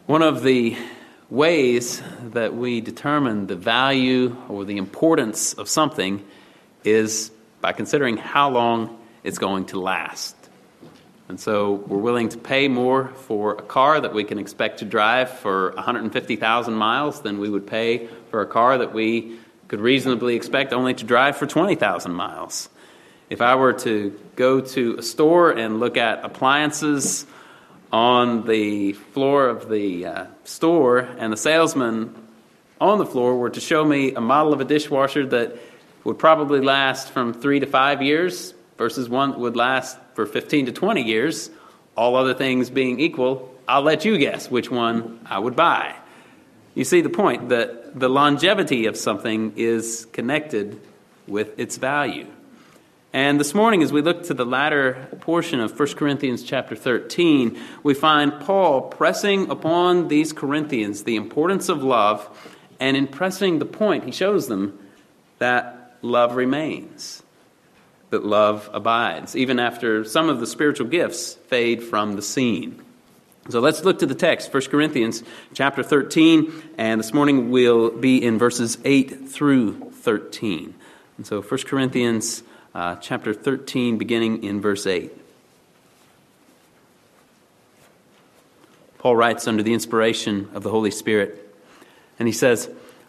One of the ways that we determine the value or the importance of something is by considering how long it's going to last. And so we're willing to pay more for a car that we can expect to drive for 150,000 miles than we would pay for a car that we could reasonably expect only to drive for 20,000 miles. If I were to go to a store and look at appliances on the floor of the store, and the salesman on the floor were to show me a model of a dishwasher that would probably last from 3 to 5 years versus one that would last for 15 to 20 years, all other things being equal, I'll let you guess which one I would buy. You see the point, that the longevity of something is connected with its value. And this morning, as we look to the latter portion of 1 Corinthians chapter 13, we find Paul pressing upon these Corinthians the importance of love, and in pressing the point, he shows them that love remains, that love abides, even after some of the spiritual gifts fade from the scene. So let's look to the text, 1 Corinthians chapter 13, and this morning we'll be in verses 8 through 13. And so 1 Corinthians chapter 13, beginning in verse 8. Paul writes under the inspiration of the Holy Spirit, and he says,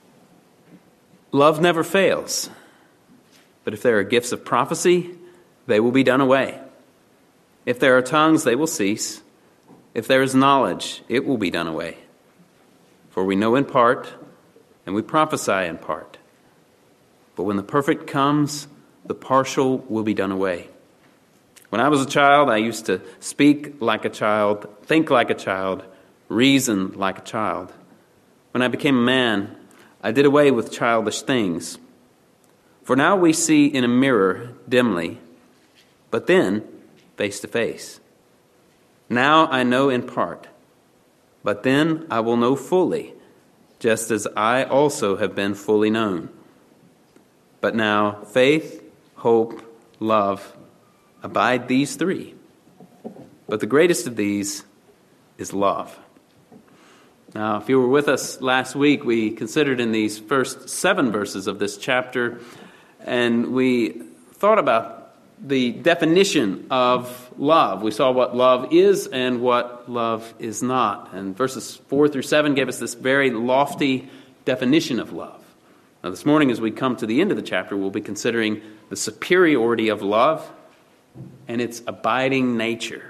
"Love never fails, but if there are gifts of prophecy, they will be done away. If there are tongues, they will cease. If there is knowledge, it will be done away. For we know in part, and we prophesy in part. But when the perfect comes, the partial will be done away. When I was a child, I used to speak like a child, think like a child, reason like a child. When I became a man, I did away with childish things. For now we see in a mirror dimly, but then face to face. Now I know in part, but then I will know fully, just as I also have been fully known. But now faith, hope, love, abide these three. But the greatest of these is love." Now, if you were with us last week, we considered in these first 7 verses of this chapter, and we thought about the definition of love. We saw what love is and what love is not. And verses 4 through 7 gave us this very lofty definition of love. Now, this morning, as we come to the end of the chapter, we'll be considering the superiority of love and its abiding nature.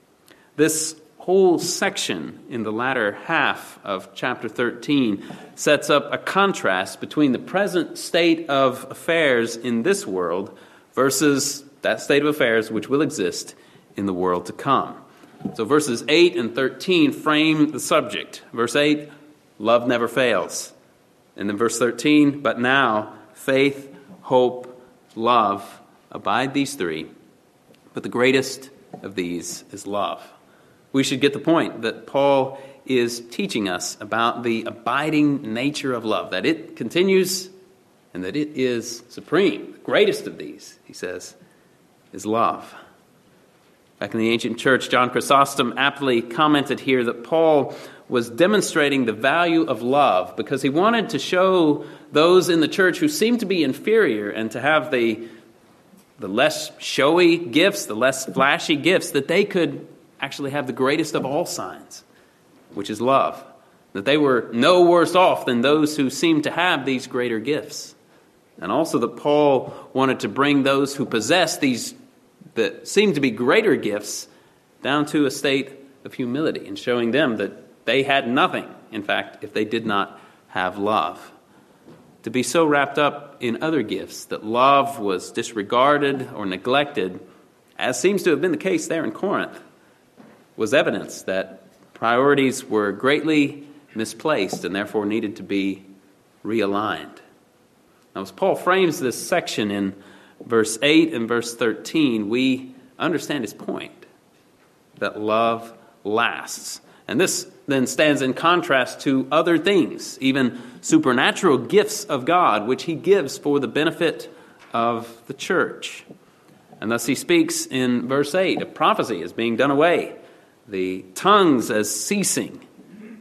This whole section in the latter half of chapter 13 sets up a contrast between the present state of affairs in this world versus that state of affairs which will exist in the world to come. So verses 8 and 13 frame the subject. Verse 8, love never fails. And then verse 13, but now faith, hope, love, abide these three. But the greatest of these is love. We should get the point that Paul is teaching us about the abiding nature of love, that it continues and that it is supreme. The greatest of these, he says, is love. Back in the ancient church, John Chrysostom aptly commented here that Paul was demonstrating the value of love because he wanted to show those in the church who seemed to be inferior and to have the less showy gifts, the less flashy gifts, that they could actually have the greatest of all signs, which is love. That they were no worse off than those who seemed to have these greater gifts. And also that Paul wanted to bring those who possess these that seem to be greater gifts down to a state of humility and showing them that they had nothing, in fact, if they did not have love. To be so wrapped up in other gifts that love was disregarded or neglected, as seems to have been the case there in Corinth, was evidence that priorities were greatly misplaced and therefore needed to be realigned. Now, as Paul frames this section in verse 8 and verse 13, we understand his point, that love lasts. And this then stands in contrast to other things, even supernatural gifts of God, which he gives for the benefit of the church. And thus he speaks in verse 8 of prophecy as being done away, the tongues as ceasing,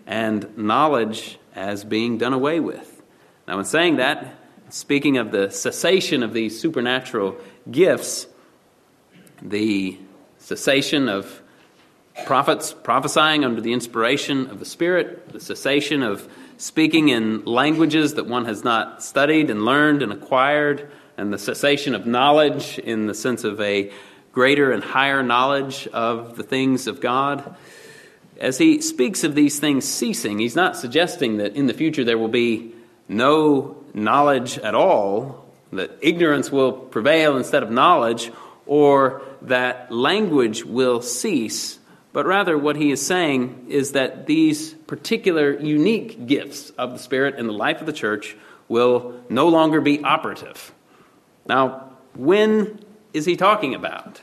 and knowledge as being done away with. Now, in saying that, speaking of the cessation of these supernatural gifts, the cessation of prophets prophesying under the inspiration of the Spirit, the cessation of speaking in languages that one has not studied and learned and acquired, and the cessation of knowledge in the sense of a greater and higher knowledge of the things of God. As he speaks of these things ceasing, he's not suggesting that in the future there will be no knowledge at all, that ignorance will prevail instead of knowledge, or that language will cease. But rather what he is saying is that these particular unique gifts of the Spirit in the life of the church will no longer be operative. Now, when is he talking about?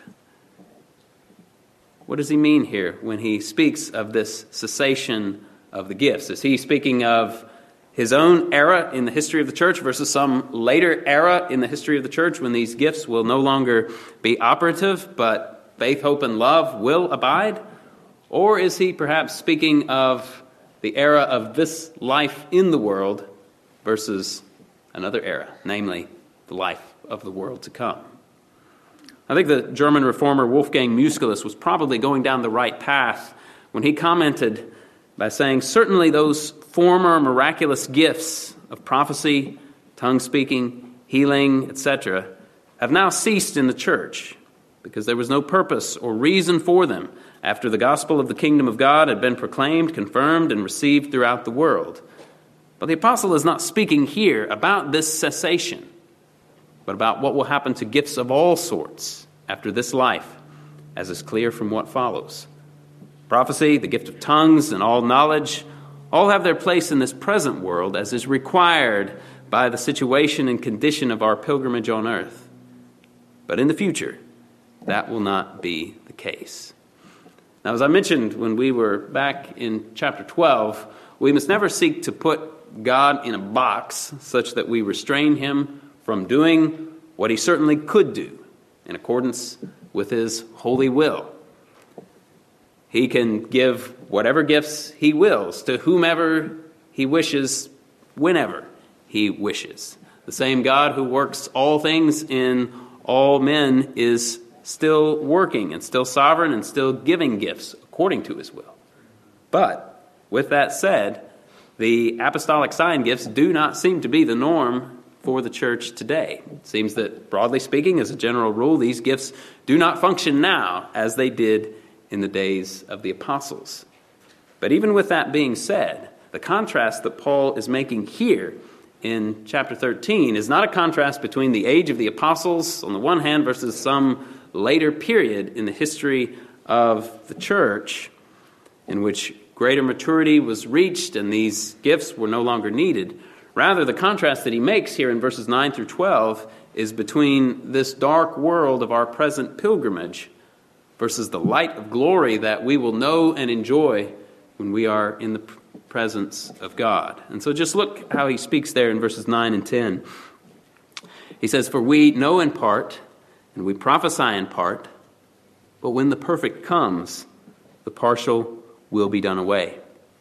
What does he mean here when he speaks of this cessation of the gifts? Is he speaking of his own era in the history of the church versus some later era in the history of the church when these gifts will no longer be operative, but faith, hope, and love will abide? Or is he perhaps speaking of the era of this life in the world versus another era, namely the life of the world to come? I think the German reformer Wolfgang Musculus was probably going down the right path when he commented by saying, certainly those former miraculous gifts of prophecy, tongue-speaking, healing, etc., have now ceased in the church because there was no purpose or reason for them after the gospel of the kingdom of God had been proclaimed, confirmed, and received throughout the world. But the apostle is not speaking here about this cessation, but about what will happen to gifts of all sorts after this life, as is clear from what follows. Prophecy, the gift of tongues, and all knowledge all have their place in this present world as is required by the situation and condition of our pilgrimage on earth. But in the future, that will not be the case. Now, as I mentioned when we were back in chapter 12, we must never seek to put God in a box such that we restrain him from doing what he certainly could do in accordance with his holy will. He can give whatever gifts he wills to whomever he wishes, whenever he wishes. The same God who works all things in all men is still working and still sovereign and still giving gifts according to his will. But with that said, the apostolic sign gifts do not seem to be the norm for the church today. It seems that, broadly speaking, as a general rule, these gifts do not function now as they did in the days of the apostles. But even with that being said, the contrast that Paul is making here in chapter 13 is not a contrast between the age of the apostles on the one hand versus some later period in the history of the church in which greater maturity was reached and these gifts were no longer needed. Rather, the contrast that he makes here in verses 9 through 12 is between this dark world of our present pilgrimage versus the light of glory that we will know and enjoy when we are in the presence of God. And so just look how he speaks there in verses 9 and 10. He says, "For we know in part, and we prophesy in part, but when the perfect comes, the partial will be done away."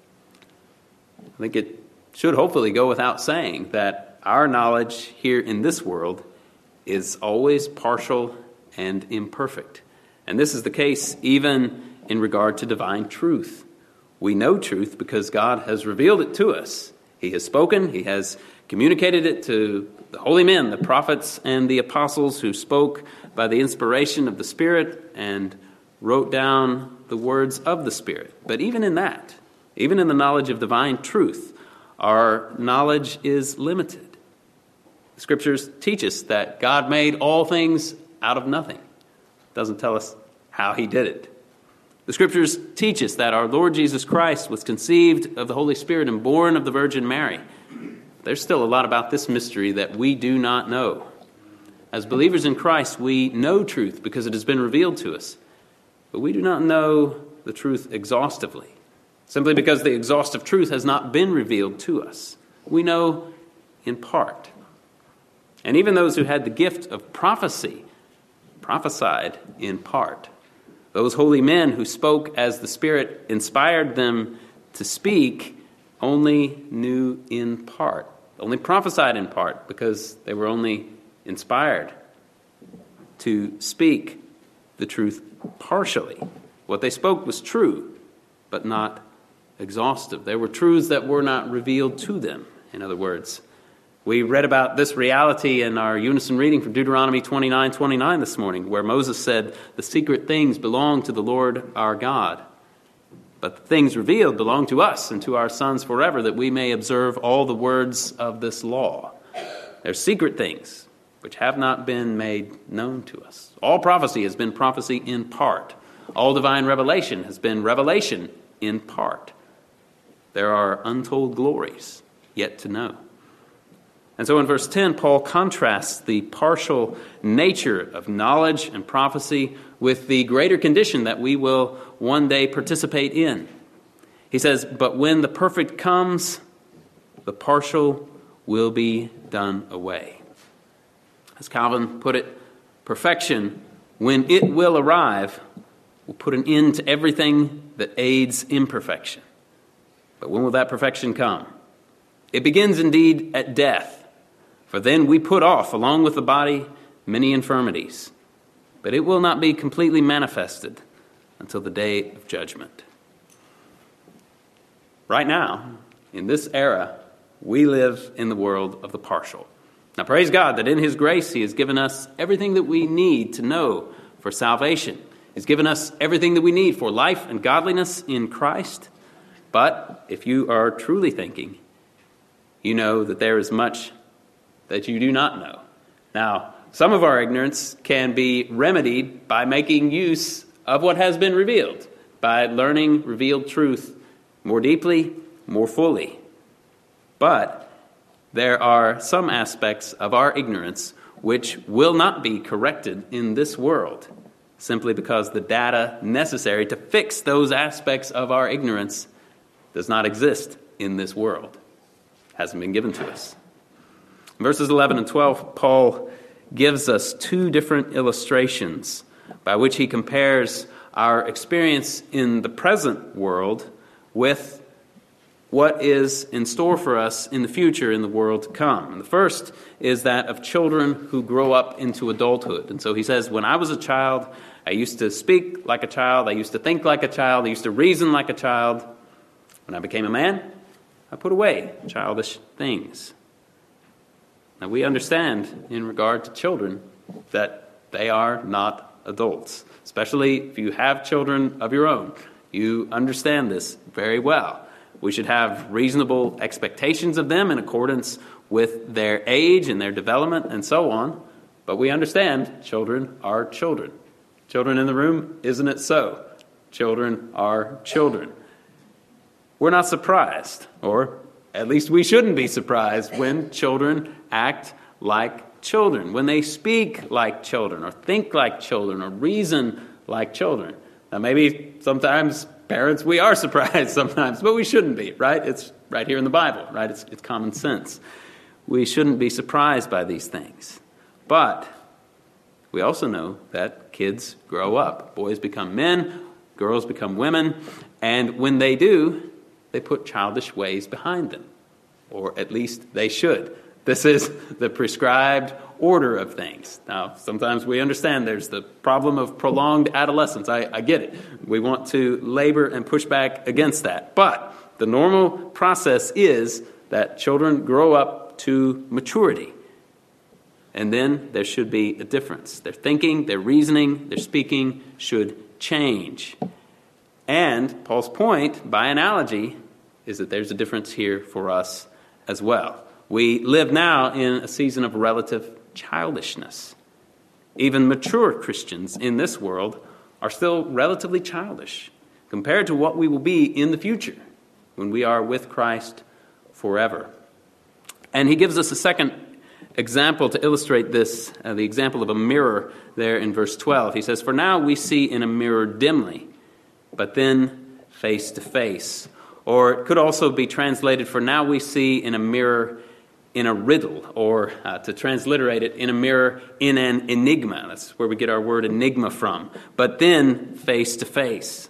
I think it should hopefully go without saying that our knowledge here in this world is always partial and imperfect. And this is the case even in regard to divine truth. We know truth because God has revealed it to us. He has spoken, he has communicated it to the holy men, the prophets and the apostles who spoke by the inspiration of the Spirit and wrote down the words of the Spirit. But even in that, even in the knowledge of divine truth, our knowledge is limited. The Scriptures teach us that God made all things out of nothing. It doesn't tell us how he did it. The Scriptures teach us that our Lord Jesus Christ was conceived of the Holy Spirit and born of the Virgin Mary. There's still a lot about this mystery that we do not know. As believers in Christ, we know truth because it has been revealed to us. But we do not know the truth exhaustively, simply because the exhaustive truth has not been revealed to us. We know in part. And even those who had the gift of prophecy prophesied in part. Those holy men who spoke as the Spirit inspired them to speak only knew in part, only prophesied in part, because they were only inspired to speak the truth partially. What they spoke was true, but not exhaustive. There were truths that were not revealed to them, in other words. We read about this reality in our unison reading from Deuteronomy 29:29 this morning, where Moses said, "The secret things belong to the Lord our God, but the things revealed belong to us and to our sons forever, that we may observe all the words of this law." They're secret things which have not been made known to us. All prophecy has been prophecy in part. All divine revelation has been revelation in part. There are untold glories yet to know. And so in verse 10, Paul contrasts the partial nature of knowledge and prophecy with the greater condition that we will one day participate in. He says, "But when the perfect comes, the partial will be done away." As Calvin put it, perfection, when it will arrive, will put an end to everything that aids imperfection. But when will that perfection come? It begins indeed at death. For then we put off, along with the body, many infirmities. But it will not be completely manifested until the day of judgment. Right now, in this era, we live in the world of the partial. Now, praise God that in His grace He has given us everything that we need to know for salvation. He's given us everything that we need for life and godliness in Christ. But if you are truly thinking, you know that there is much that you do not know. Now, some of our ignorance can be remedied by making use of what has been revealed, by learning revealed truth more deeply, more fully. But there are some aspects of our ignorance which will not be corrected in this world, simply because the data necessary to fix those aspects of our ignorance does not exist in this world. It hasn't been given to us. In verses 11 and 12, Paul gives us two different illustrations by which he compares our experience in the present world with what is in store for us in the future in the world to come. And the first is that of children who grow up into adulthood. And so he says, when I was a child, I used to speak like a child, I used to think like a child, I used to reason like a child. When I became a man, I put away childish things. Now, we understand in regard to children that they are not adults, especially if you have children of your own. You understand this very well. We should have reasonable expectations of them in accordance with their age and their development and so on. But we understand children are children. Children in the room, isn't it so? Children are children. We're not surprised, or at least we shouldn't be surprised, when children act like children, when they speak like children, or think like children, or reason like children. Now, maybe sometimes parents, we are surprised sometimes, but we shouldn't be, right? It's right here in the Bible, right? It's common sense. We shouldn't be surprised by these things. But we also know that kids grow up. Boys become men, girls become women, and when they do, they put childish ways behind them, or at least they should. This is the prescribed order of things. Now, sometimes we understand there's the problem of prolonged adolescence. I get it. We want to labor and push back against that. But the normal process is that children grow up to maturity. And then there should be a difference. Their thinking, their reasoning, their speaking should change. And Paul's point, by analogy, is that there's a difference here for us as well. We live now in a season of relative childishness. Even mature Christians in this world are still relatively childish compared to what we will be in the future when we are with Christ forever. And he gives us a second example to illustrate this, the example of a mirror there in verse 12. He says, "For now we see in a mirror dimly, but then face to face." Or it could also be translated, "For now we see in a mirror in a riddle," or to transliterate it, in a mirror in an enigma. That's where we get our word enigma from. But then face to face.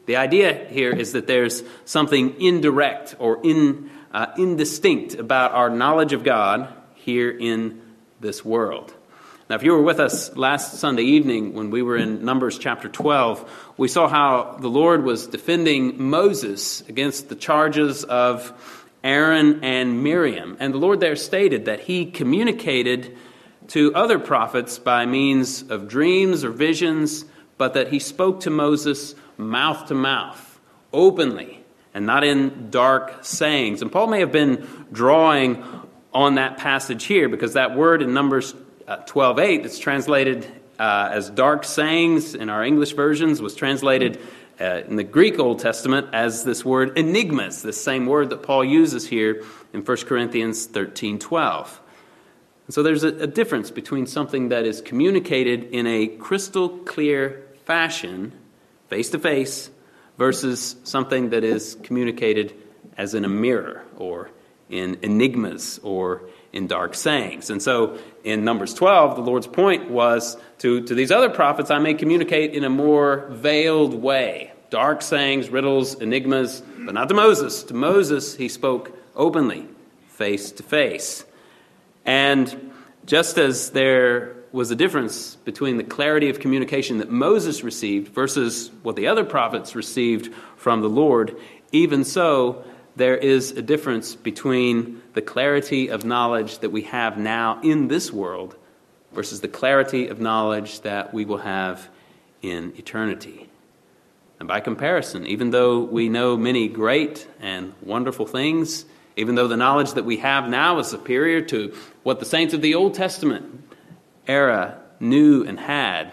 The idea here is that there's something indirect or indistinct about our knowledge of God here in this world. Now, if you were with us last Sunday evening when we were in Numbers chapter 12, we saw how the Lord was defending Moses against the charges of Aaron and Miriam. And the Lord there stated that he communicated to other prophets by means of dreams or visions, but that he spoke to Moses mouth to mouth, openly, and not in dark sayings. And Paul may have been drawing on that passage here, because that word in Numbers 12:8 that's translated as dark sayings in our English versions was translated in the Greek Old Testament as this word enigmas, this same word that Paul uses here in 1 Corinthians 13:12. And so there's a difference between something that is communicated in a crystal clear fashion, face to face, versus something that is communicated as in a mirror or in enigmas or in dark sayings. And so in Numbers 12, the Lord's point was to these other prophets, I may communicate in a more veiled way. Dark sayings, riddles, enigmas, but not to Moses. To Moses, he spoke openly, face to face. And just as there was a difference between the clarity of communication that Moses received versus what the other prophets received from the Lord, even so, there is a difference between the clarity of knowledge that we have now in this world versus the clarity of knowledge that we will have in eternity. And by comparison, even though we know many great and wonderful things, even though the knowledge that we have now is superior to what the saints of the Old Testament era knew and had,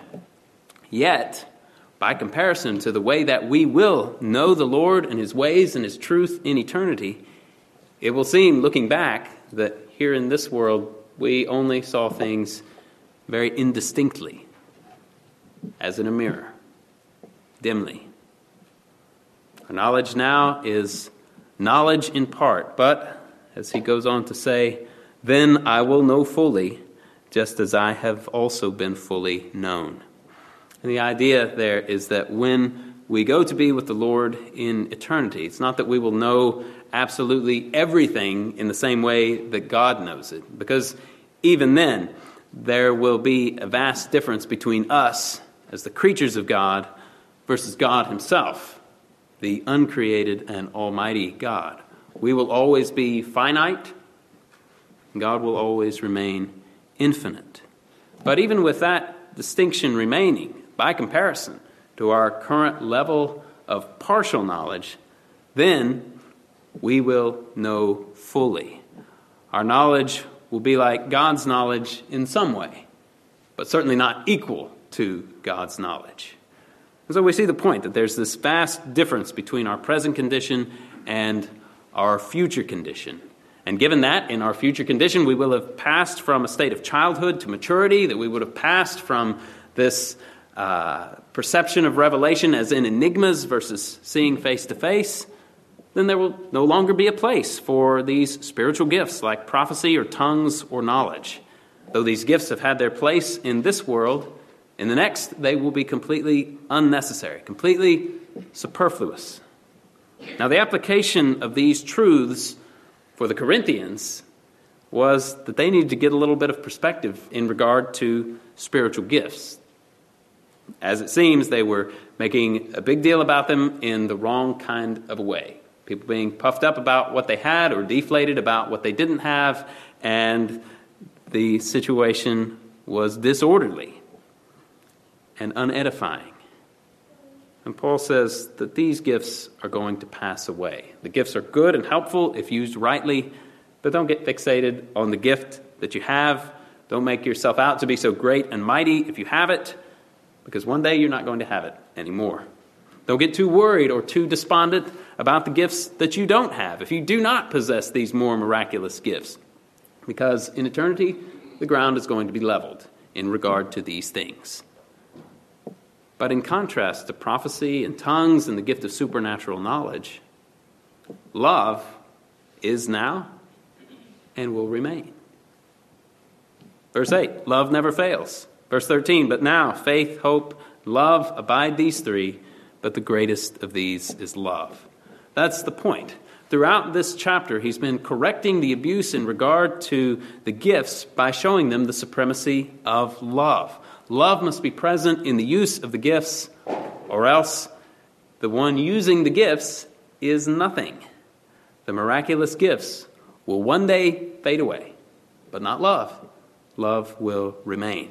yet, by comparison to the way that we will know the Lord and His ways and His truth in eternity, it will seem, looking back, that here in this world we only saw things very indistinctly, as in a mirror, dimly. Our knowledge now is knowledge in part, but, as he goes on to say, then I will know fully, just as I have also been fully known. And the idea there is that when we go to be with the Lord in eternity, it's not that we will know absolutely everything in the same way that God knows it, because even then, there will be a vast difference between us as the creatures of God versus God Himself, the uncreated and almighty God. We will always be finite, and God will always remain infinite. But even with that distinction remaining, by comparison to our current level of partial knowledge, then we will know fully. Our knowledge will be like God's knowledge in some way, but certainly not equal to God's knowledge. And so we see the point that there's this vast difference between our present condition and our future condition. And given that, in our future condition, we will have passed from a state of childhood to maturity, that we would have passed from this perception of revelation as in enigmas versus seeing face to face, then there will no longer be a place for these spiritual gifts like prophecy or tongues or knowledge. Though these gifts have had their place in this world, in the next they will be completely unnecessary, completely superfluous. Now, the application of these truths for the Corinthians was that they needed to get a little bit of perspective in regard to spiritual gifts. As it seems, they were making a big deal about them in the wrong kind of a way. People being puffed up about what they had or deflated about what they didn't have, and the situation was disorderly and unedifying. And Paul says that these gifts are going to pass away. The gifts are good and helpful if used rightly, but don't get fixated on the gift that you have. Don't make yourself out to be so great and mighty if you have it, because one day you're not going to have it anymore. Don't get too worried or too despondent about the gifts that you don't have if you do not possess these more miraculous gifts, because in eternity, the ground is going to be leveled in regard to these things. But in contrast to prophecy and tongues and the gift of supernatural knowledge, love is now and will remain. Verse 8, love never fails. Verse 13, but now faith, hope, love, abide these three, but the greatest of these is love. That's the point. Throughout this chapter, he's been correcting the abuse in regard to the gifts by showing them the supremacy of love. Love must be present in the use of the gifts, or else the one using the gifts is nothing. The miraculous gifts will one day fade away, but not love. Love will remain.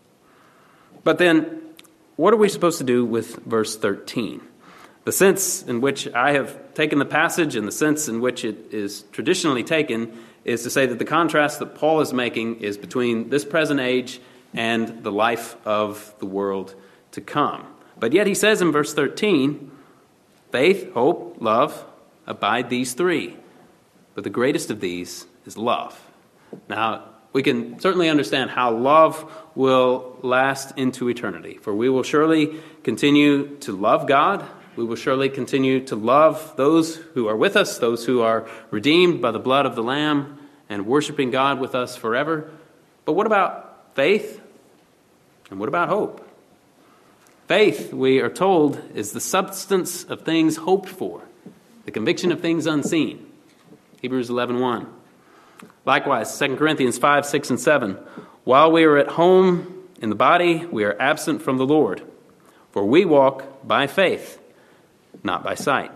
But then, what are we supposed to do with verse 13? The sense in which I have taken the passage and the sense in which it is traditionally taken is to say that the contrast that Paul is making is between this present age and the life of the world to come. But yet he says in verse 13, faith, hope, love, abide these three. But the greatest of these is love. Now, we can certainly understand how love will last into eternity. For we will surely continue to love God. We will surely continue to love those who are with us, those who are redeemed by the blood of the Lamb and worshiping God with us forever. But what about faith? And what about hope? Faith, we are told, is the substance of things hoped for, the conviction of things unseen. Hebrews 11:1. Likewise, 2 Corinthians 5, 6, and 7. While we are at home in the body, we are absent from the Lord. For we walk by faith, not by sight.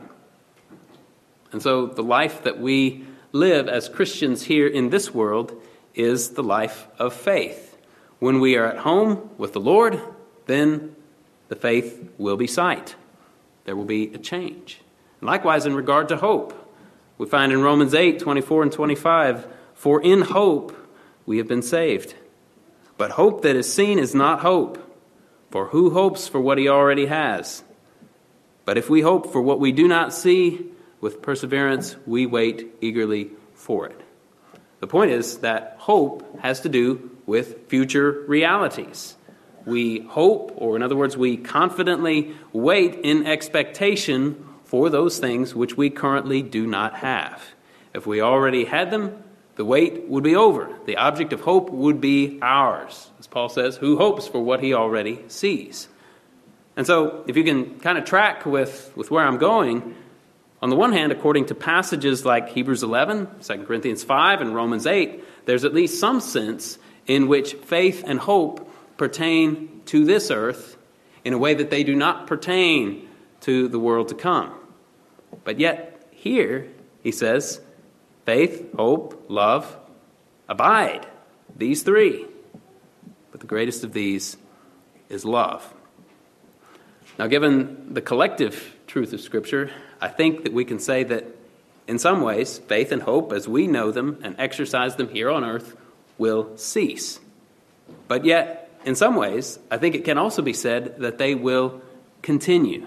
And so the life that we live as Christians here in this world is the life of faith. When we are at home with the Lord, then the faith will be sight. There will be a change. And likewise, in regard to hope, we find in Romans 8, 24 and 25, for in hope we have been saved. But hope that is seen is not hope. For who hopes for what he already has? But if we hope for what we do not see, with perseverance we wait eagerly for it. The point is that hope has to do with future realities. We hope, or in other words, we confidently wait in expectation for those things which we currently do not have. If we already had them, the wait would be over. The object of hope would be ours. As Paul says, who hopes for what he already sees? And so, if you can kind of track with where I'm going, on the one hand, according to passages like Hebrews 11, 2 Corinthians 5, and Romans 8, there's at least some sense in which faith and hope pertain to this earth in a way that they do not pertain to the world to come. But yet, here, he says, faith, hope, love, abide. These three. But the greatest of these is love. Now, given the collective truth of Scripture, I think that we can say that in some ways, faith and hope, as we know them and exercise them here on earth, will cease. But yet, in some ways, I think it can also be said that they will continue.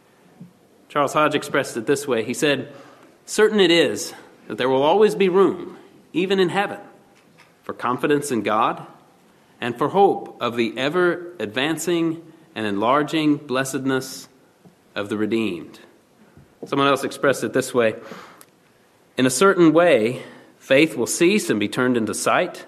Charles Hodge expressed it this way. He said, certain it is that there will always be room, even in heaven, for confidence in God and for hope of the ever-advancing and enlarging blessedness of the redeemed. Someone else expressed it this way. In a certain way, faith will cease and be turned into sight.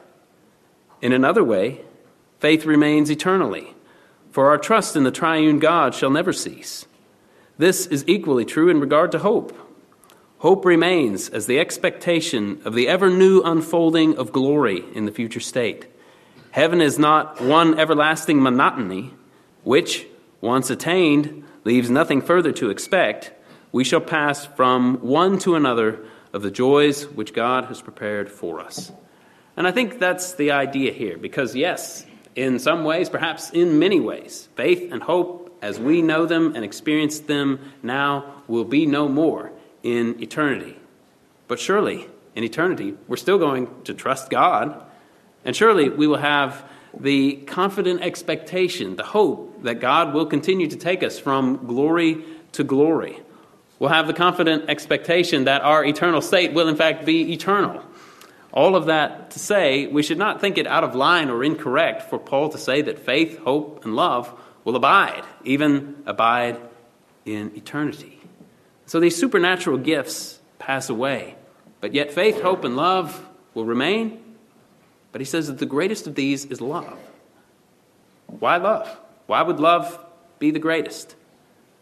In another way, faith remains eternally, for our trust in the triune God shall never cease. This is equally true in regard to hope. Hope remains as the expectation of the ever-new unfolding of glory in the future state. Heaven is not one everlasting monotony, which, once attained, leaves nothing further to expect. We shall pass from one to another of the joys which God has prepared for us. And I think that's the idea here, because yes, in some ways, perhaps in many ways, faith and hope as we know them and experience them now will be no more in eternity. But surely, in eternity, we're still going to trust God, and surely we will have the confident expectation, the hope that God will continue to take us from glory to glory. We'll have the confident expectation that our eternal state will in fact be eternal. All of that to say, we should not think it out of line or incorrect for Paul to say that faith, hope, and love will abide, even abide in eternity. So these supernatural gifts pass away, but yet faith, hope, and love will remain. But he says that the greatest of these is love. Why love? Why would love be the greatest?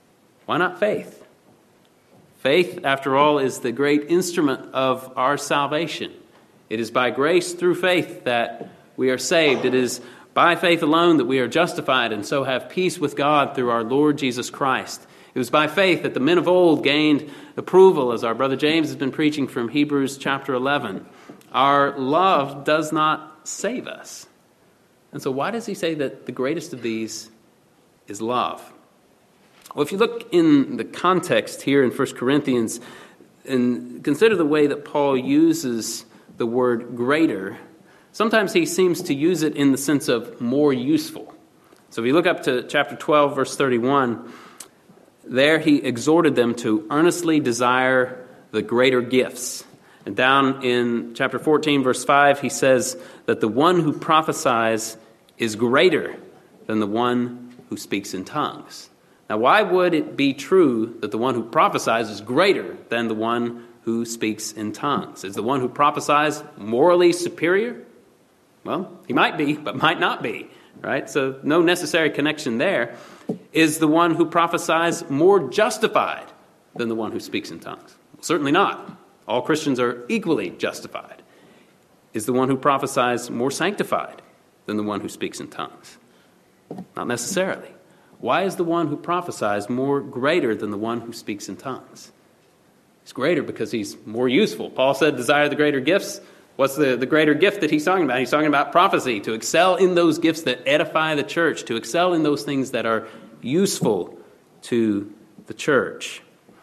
Why not faith? Faith, after all, is the great instrument of our salvation. It is by grace through faith that we are saved. It is by faith alone that we are justified and so have peace with God through our Lord Jesus Christ. It was by faith that the men of old gained approval, as our brother James has been preaching from Hebrews chapter 11. Our love does not save us. And so why does he say that the greatest of these is love? Well, if you look in the context here in 1 Corinthians and consider the way that Paul uses the word greater, sometimes he seems to use it in the sense of more useful. So if you look up to chapter 12, verse 31, there he exhorted them to earnestly desire the greater gifts. And down in chapter 14, verse 5, he says that the one who prophesies is greater than the one who speaks in tongues. Now, why would it be true that the one who prophesies is greater than the one who speaks in tongues? Is the one who prophesies morally superior? Well, he might be, but might not be, right? So no necessary connection there. Is the one who prophesies more justified than the one who speaks in tongues? Well, certainly not. All Christians are equally justified. Is the one who prophesies more sanctified than the one who speaks in tongues? Not necessarily. Why is the one who prophesies more greater than the one who speaks in tongues? He's greater because he's more useful. Paul said, desire the greater gifts. What's the greater gift that he's talking about? He's talking about prophecy, to excel in those gifts that edify the church, to excel in those things that are useful to the church.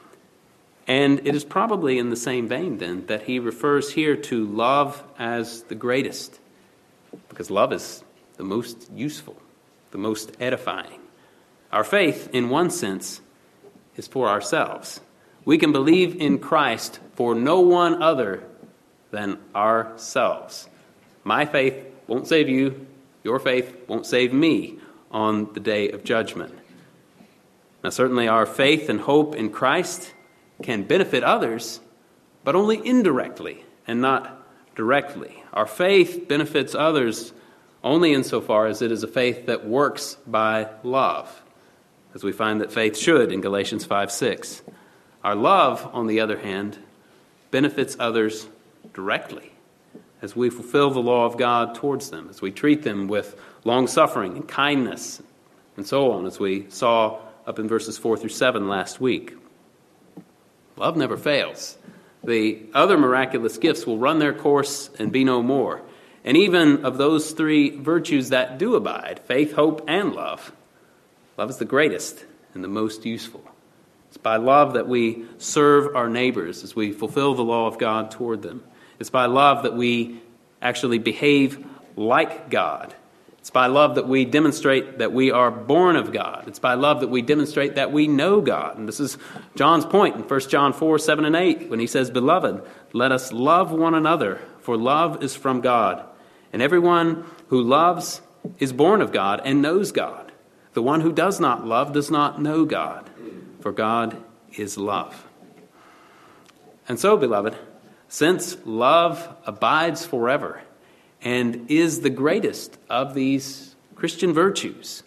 And it is probably in the same vein, then, that he refers here to love as the greatest, because love is the most useful, the most edifying. Our faith, in one sense, is for ourselves. We can believe in Christ for no one other than ourselves. My faith won't save you. Your faith won't save me on the day of judgment. Now, certainly our faith and hope in Christ can benefit others, but only indirectly and not directly. Our faith benefits others only insofar as it is a faith that works by love, as we find that faith should in Galatians 5:6. Our love, on the other hand, benefits others directly as we fulfill the law of God towards them, as we treat them with long-suffering and kindness, and so on, as we saw up in verses 4 through 7 last week. Love never fails. The other miraculous gifts will run their course and be no more. And even of those three virtues that do abide, faith, hope, and love, love is the greatest and the most useful. It's by love that we serve our neighbors as we fulfill the law of God toward them. It's by love that we actually behave like God. It's by love that we demonstrate that we are born of God. It's by love that we demonstrate that we know God. And this is John's point in 1 John 4:7 and 8, when he says, "Beloved, let us love one another, for love is from God. And everyone who loves is born of God and knows God. The one who does not love does not know God, for God is love." And so, beloved, since love abides forever and is the greatest of these Christian virtues,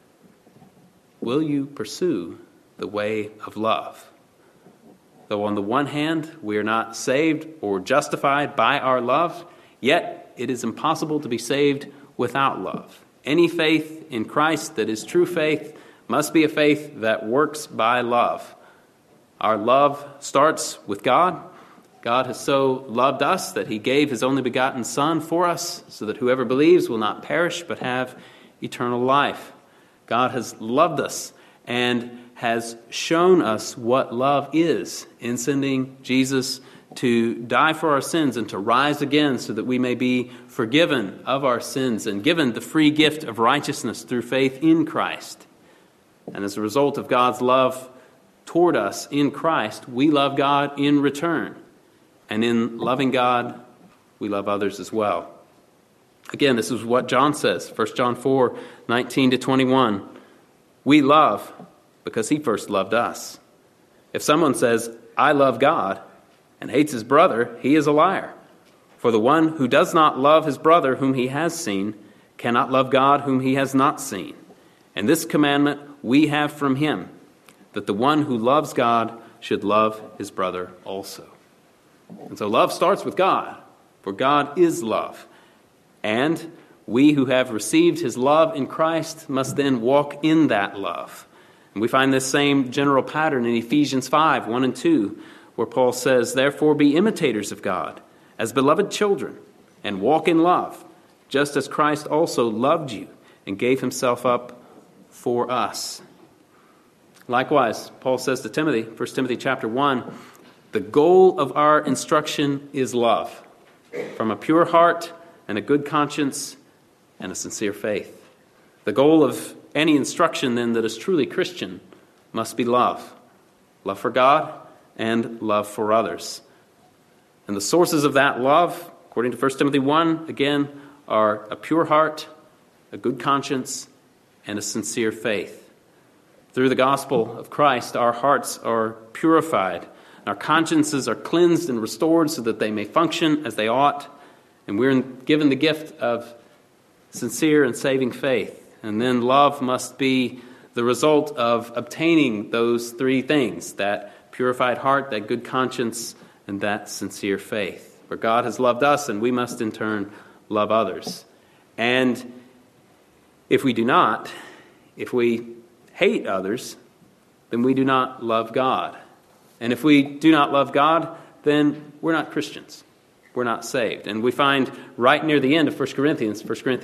will you pursue the way of love? Though on the one hand, we are not saved or justified by our love, yet it is impossible to be saved without love. Any faith in Christ that is true faith must be a faith that works by love. Our love starts with God. God has so loved us that he gave his only begotten Son for us, so that whoever believes will not perish but have eternal life. God has loved us and has shown us what love is in sending Jesus to die for our sins and to rise again so that we may be forgiven of our sins and given the free gift of righteousness through faith in Christ. And as a result of God's love toward us in Christ, we love God in return. And in loving God, we love others as well. Again, this is what John says, 1 John 4:19-21. We love because he first loved us. If someone says, "I love God," and hates his brother, he is a liar. For the one who does not love his brother whom he has seen cannot love God whom he has not seen. And this commandment we have from him, that the one who loves God should love his brother also. And so love starts with God, for God is love. And we who have received his love in Christ must then walk in that love. And we find this same general pattern in Ephesians 5, 1 and 2, where Paul says, "Therefore be imitators of God, as beloved children, and walk in love, just as Christ also loved you and gave himself up for us." Likewise, Paul says to Timothy, 1 Timothy chapter 1, "The goal of our instruction is love, from a pure heart and a good conscience and a sincere faith." The goal of any instruction, then, that is truly Christian must be love. Love for God and love for others. And the sources of that love, according to 1 Timothy 1, again, are a pure heart, a good conscience, and a sincere faith. Through the gospel of Christ, our hearts are purified. Our consciences are cleansed and restored so that they may function as they ought. And we're given the gift of sincere and saving faith. And then love must be the result of obtaining those three things: that purified heart, that good conscience, and that sincere faith. For God has loved us, and we must in turn love others. And if we do not, if we hate others, then we do not love God. And if we do not love God, then we're not Christians. We're not saved. And we find right near the end of 1 Corinthians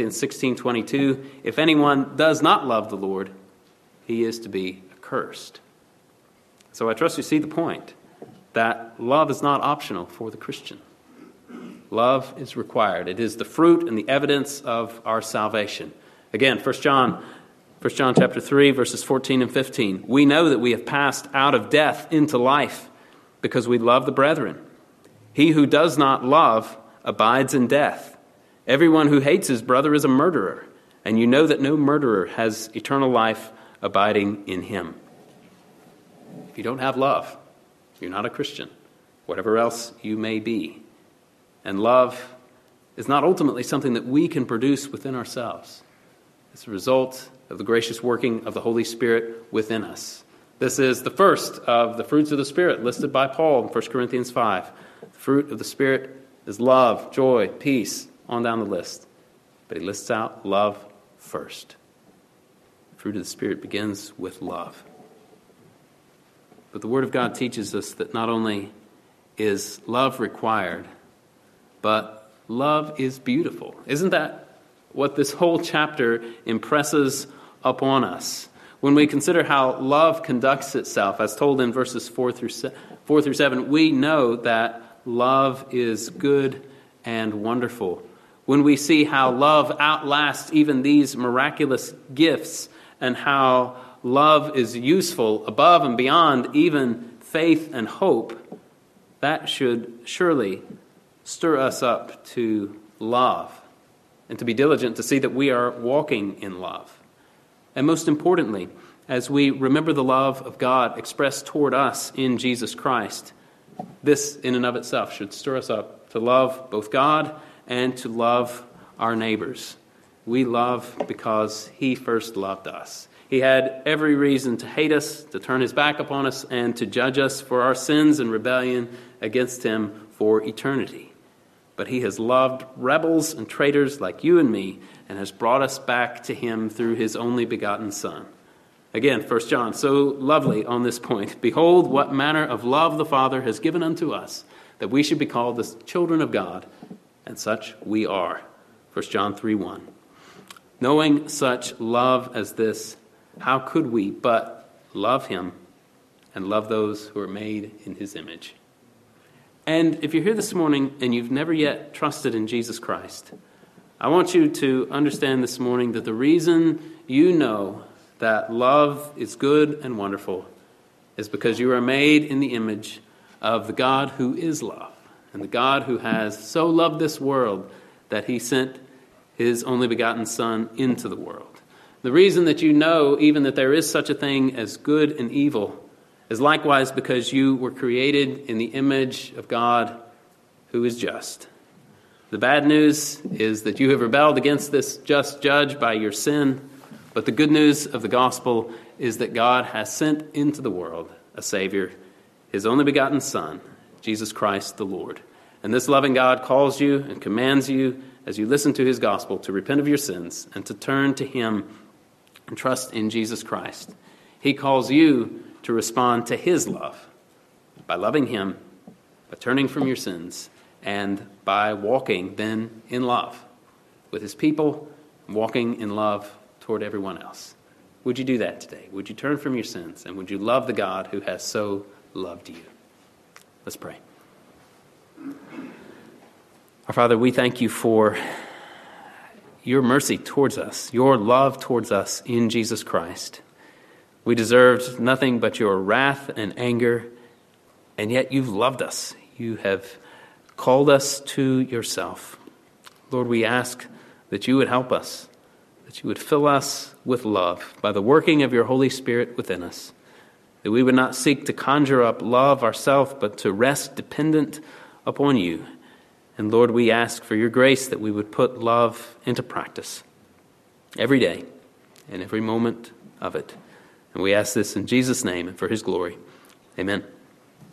16:22, "If anyone does not love the Lord, he is to be accursed." So I trust you see the point, that love is not optional for the Christian. Love is required. It is the fruit and the evidence of our salvation. Again, 1 John chapter 3, verses 14 and 15. "We know that we have passed out of death into life because we love the brethren. He who does not love abides in death. Everyone who hates his brother is a murderer, and you know that no murderer has eternal life abiding in him." If you don't have love, you're not a Christian, whatever else you may be. And love is not ultimately something that we can produce within ourselves. It's a result of the gracious working of the Holy Spirit within us. This is the first of the fruits of the Spirit listed by Paul in 1 Corinthians 5. The fruit of the Spirit is love, joy, peace, on down the list. But he lists out love first. The fruit of the Spirit begins with love. But the Word of God teaches us that not only is love required, but love is beautiful. Isn't that what this whole chapter impresses upon us? When we consider how love conducts itself, as told in verses 4 through 7, we know that love is good and wonderful. When we see how love outlasts even these miraculous gifts, and how love is useful above and beyond even faith and hope, that should surely stir us up to love and to be diligent to see that we are walking in love. And most importantly, as we remember the love of God expressed toward us in Jesus Christ, this in and of itself should stir us up to love both God and to love our neighbors. We love because he first loved us. He had every reason to hate us, to turn his back upon us, and to judge us for our sins and rebellion against him for eternity. But he has loved rebels and traitors like you and me, and has brought us back to him through his only begotten Son. Again, 1 John, so lovely on this point. "Behold, what manner of love the Father has given unto us, that we should be called the children of God, and such we are." 1 John 3:1. Knowing such love as this, how could we but love him and love those who are made in his image? And if you're here this morning and you've never yet trusted in Jesus Christ, I want you to understand this morning that the reason you know that love is good and wonderful is because you are made in the image of the God who is love, and the God who has so loved this world that he sent his only begotten Son into the world. The reason that you know even that there is such a thing as good and evil is likewise because you were created in the image of God who is just. The bad news is that you have rebelled against this just judge by your sin, but the good news of the gospel is that God has sent into the world a Savior, his only begotten Son, Jesus Christ the Lord. And this loving God calls you and commands you, as you listen to his gospel, to repent of your sins and to turn to him and trust in Jesus Christ. He calls you to respond to his love by loving him, by turning from your sins, and by walking then in love with his people, walking in love toward everyone else. Would you do that today? Would you turn from your sins, and would you love the God who has so loved you? Let's pray. Our Father, we thank you for your mercy towards us, your love towards us in Jesus Christ. We deserved nothing but your wrath and anger, and yet you've loved us. You have called us to yourself. Lord, we ask that you would help us, that you would fill us with love by the working of your Holy Spirit within us, that we would not seek to conjure up love ourselves, but to rest dependent upon you. And Lord, we ask for your grace that we would put love into practice every day and every moment of it. And we ask this in Jesus' name and for his glory. Amen.